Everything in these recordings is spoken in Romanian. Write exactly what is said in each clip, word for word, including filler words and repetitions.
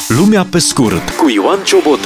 Lumea pe scurt cu Ioan Ciobotă.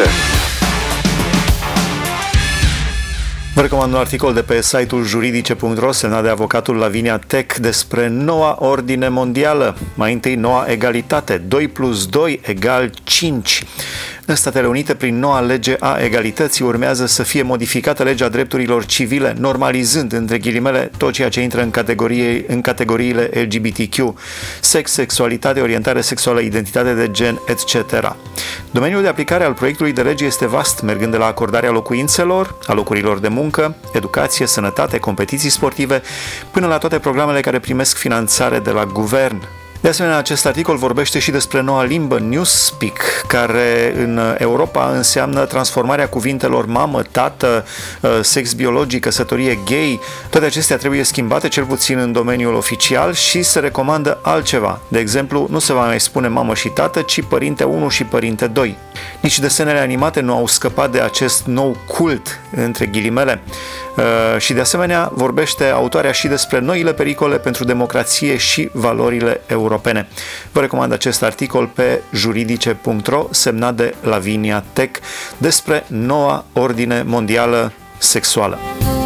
Vă recomand un articol de pe site-ul juridice punct ro semnat de avocatul Lavinia Tech despre noua ordine mondială. Mai întâi noua egalitate, doi plus doi egal cinci. În Statele Unite, prin noua lege a egalității, urmează să fie modificată legea drepturilor civile, normalizând, între ghilimele, tot ceea ce intră în, categorie, în categoriile L G B T Q, sex, sexualitate, orientare sexuală, identitate de gen, et cetera. Domeniul de aplicare al proiectului de lege este vast, mergând de la acordarea locuințelor, a locurilor de muncă, educație, sănătate, competiții sportive, până la toate programele care primesc finanțare de la guvern. De asemenea, acest articol vorbește și despre noua limbă Newspeak, care în Europa înseamnă transformarea cuvintelor mamă, tată, sex biologic, căsătorie gay. Toate acestea trebuie schimbate, cel puțin în domeniul oficial, și se recomandă altceva. De exemplu, nu se va mai spune mamă și tată, ci părinte unu și părinte doi. Nici desenele animate nu au scăpat de acest nou cult, între ghilimele. Și de asemenea vorbește autoarea și despre noile pericole pentru democrație și valorile europene. Vă recomand acest articol pe juridice punct ro semnat de Lavinia Tech despre noua ordine mondială sexuală.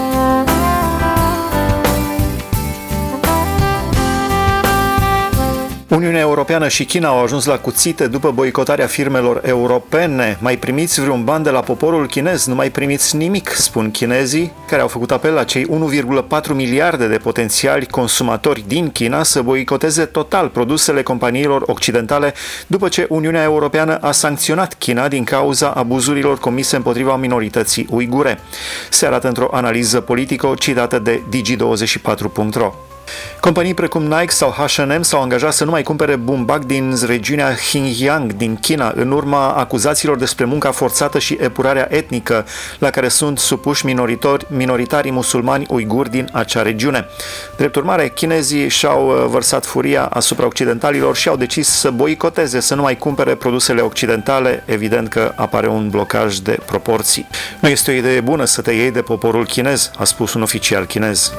Uniunea Europeană și China au ajuns la cuțite după boicotarea firmelor europene. Mai primiți vreun ban de la poporul chinez? Nu mai primiți nimic, spun chinezii, care au făcut apel la cei unu virgulă patru miliarde de potențiali consumatori din China să boicoteze total produsele companiilor occidentale după ce Uniunea Europeană a sancționat China din cauza abuzurilor comise împotriva minorității uigure. Se arată într-o analiză politică citată de Digi douăzeci și patru punct ro. Companii precum Nike sau H and M s-au angajat să nu mai cumpere bumbac din regiunea Xinjiang din China în urma acuzațiilor despre munca forțată și epurarea etnică la care sunt supuși minoritarii musulmani uiguri din acea regiune. Drept urmare, chinezii și-au vărsat furia asupra occidentalilor și au decis să boicoteze, să nu mai cumpere produsele occidentale. Evident că apare un blocaj de proporții. Nu este o idee bună să te iei de poporul chinez, a spus un oficial chinez.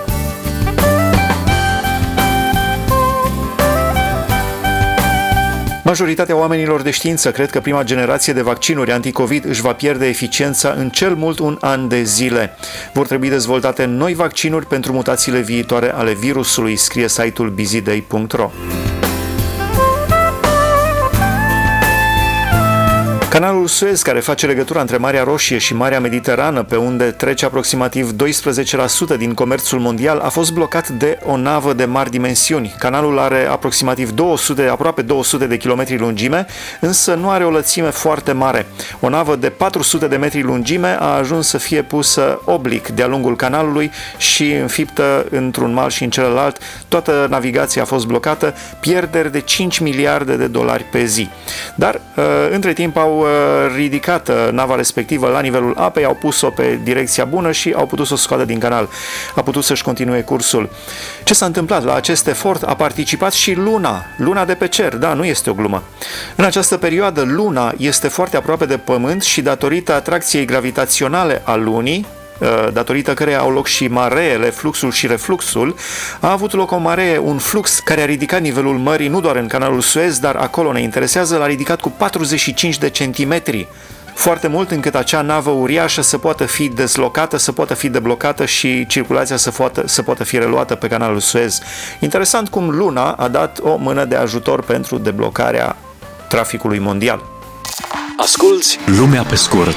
Majoritatea oamenilor de știință cred că prima generație de vaccinuri anticovid își va pierde eficiența în cel mult un an de zile. Vor trebui dezvoltate noi vaccinuri pentru mutațiile viitoare ale virusului, scrie site-ul busyday punct ro. Canalul Suez, care face legătura între Marea Roșie și Marea Mediterană, pe unde trece aproximativ doisprezece la sută din comerțul mondial, a fost blocat de o navă de mari dimensiuni. Canalul are aproximativ două sute, aproape două sute de kilometri lungime, însă nu are o lățime foarte mare. O navă de patru sute de metri lungime a ajuns să fie pusă oblic de-a lungul canalului și înfiptă într-un mal și în celălalt. Toată navigația a fost blocată, pierderi de cinci miliarde de dolari pe zi. Dar, între timp, au ridicat nava respectivă la nivelul apei, au pus-o pe direcția bună și au putut să o scoată din canal. A putut să-și continue cursul. Ce s-a întâmplat? La acest efort a participat și Luna. Luna de pe cer, da, nu este o glumă. În această perioadă, Luna este foarte aproape de Pământ și datorită atracției gravitaționale a Lunii, datorită căreia au loc și mareele, fluxul și refluxul, a avut loc o maree, un flux care a ridicat nivelul mării nu doar în canalul Suez, dar acolo ne interesează, l-a ridicat cu patruzeci și cinci de centimetri. Foarte mult încât acea navă uriașă să poată fi deslocată, să poată fi deblocată și circulația să poată, să poată fi reluată pe canalul Suez. Interesant cum Luna a dat o mână de ajutor pentru deblocarea traficului mondial. Asculți Lumea pe scurt.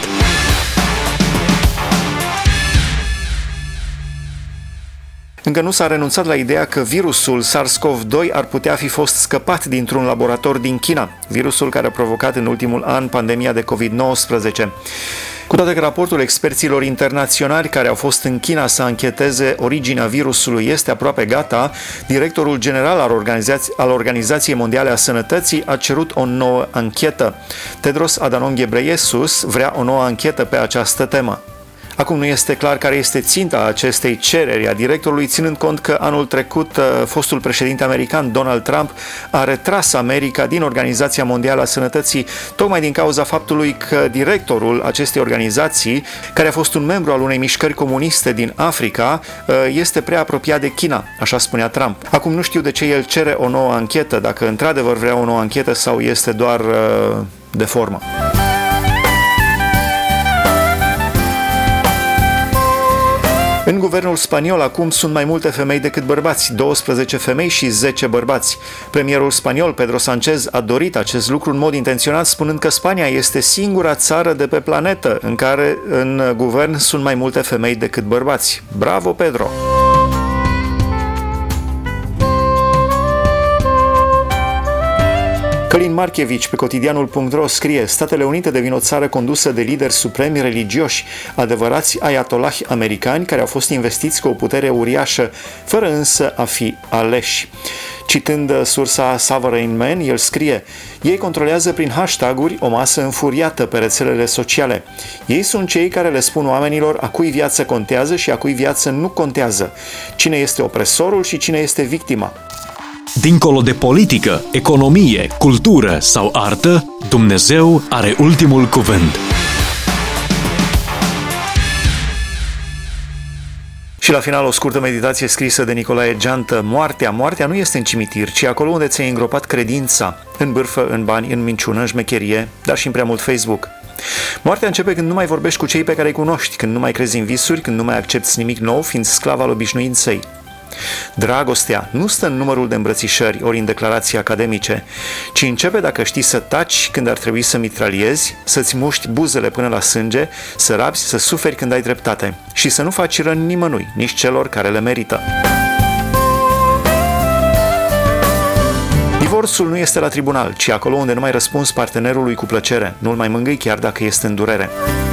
Încă nu s-a renunțat la ideea că virusul SARS-CoV doi ar putea fi fost scăpat dintr-un laborator din China, virusul care a provocat în ultimul an pandemia de covid nouăsprezece. Cu toate că raportul experților internaționali care au fost în China să ancheteze originea virusului este aproape gata, directorul general al, Organizați- al Organizației Mondiale a Sănătății a cerut o nouă anchetă. Tedros Adhanom Ghebreyesus vrea o nouă anchetă pe această temă. Acum nu este clar care este ținta acestei cereri a directorului, ținând cont că anul trecut fostul președinte american Donald Trump a retras America din Organizația Mondială a Sănătății tocmai din cauza faptului că directorul acestei organizații, care a fost un membru al unei mișcări comuniste din Africa, este prea apropiat de China, așa spunea Trump. Acum nu știu de ce el cere o nouă anchetă, dacă într-adevăr vrea o nouă anchetă sau este doar de formă. În guvernul spaniol acum sunt mai multe femei decât bărbați, douăsprezece femei și zece bărbați. Premierul spaniol Pedro Sánchez a dorit acest lucru în mod intenționat, spunând că Spania este singura țară de pe planetă în care în guvern sunt mai multe femei decât bărbați. Bravo, Pedro! Călin Marchevici pe cotidianul punct ro scrie: Statele Unite devin o țară condusă de lideri supremi religioși, adevărați ayatollahi americani care au fost investiți cu o putere uriașă, fără însă a fi aleși. Citând sursa Sovereign Man, el scrie: ei controlează prin hashtag-uri o masă înfuriată pe rețelele sociale. Ei sunt cei care le spun oamenilor a cui viață contează și a cui viață nu contează, cine este opresorul și cine este victima. Dincolo de politică, economie, cultură sau artă, Dumnezeu are ultimul cuvânt. Și la final o scurtă meditație scrisă de Nicolae Geantă: Moartea, moartea nu este în cimitir, ci acolo unde ți-ai îngropat credința, în bârfă, în bani, în minciună, în șmecherie, dar și în prea mult Facebook. Moartea începe când nu mai vorbești cu cei pe care îi cunoști, când nu mai crezi în visuri, când nu mai accepți nimic nou, fiind sclav al obișnuinței. Dragostea nu stă în numărul de îmbrățișări ori în declarații academice, ci începe dacă știi să taci când ar trebui să mitraliezi, să-ți muști buzele până la sânge, să rabzi, să suferi când ai dreptate și să nu faci răni nimănui, nici celor care le merită. Divorțul nu este la tribunal, ci acolo unde nu mai răspunzi partenerului cu plăcere, nu-l mai mângâi chiar dacă este în durere.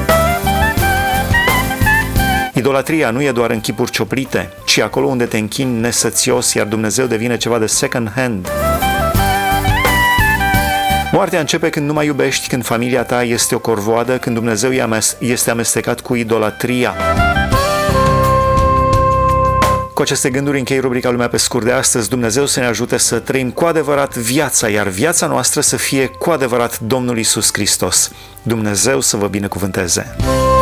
Idolatria nu e doar în chipuri cioplite, ci acolo unde te închini nesățios, iar Dumnezeu devine ceva de second hand. Moartea începe când nu mai iubești, când familia ta este o corvoadă, când Dumnezeu este amestecat cu idolatria. Cu aceste gânduri închei rubrica Lumea pe scurt de astăzi. Dumnezeu să ne ajute să trăim cu adevărat viața, iar viața noastră să fie cu adevărat Domnul Iisus Hristos. Dumnezeu să vă binecuvânteze!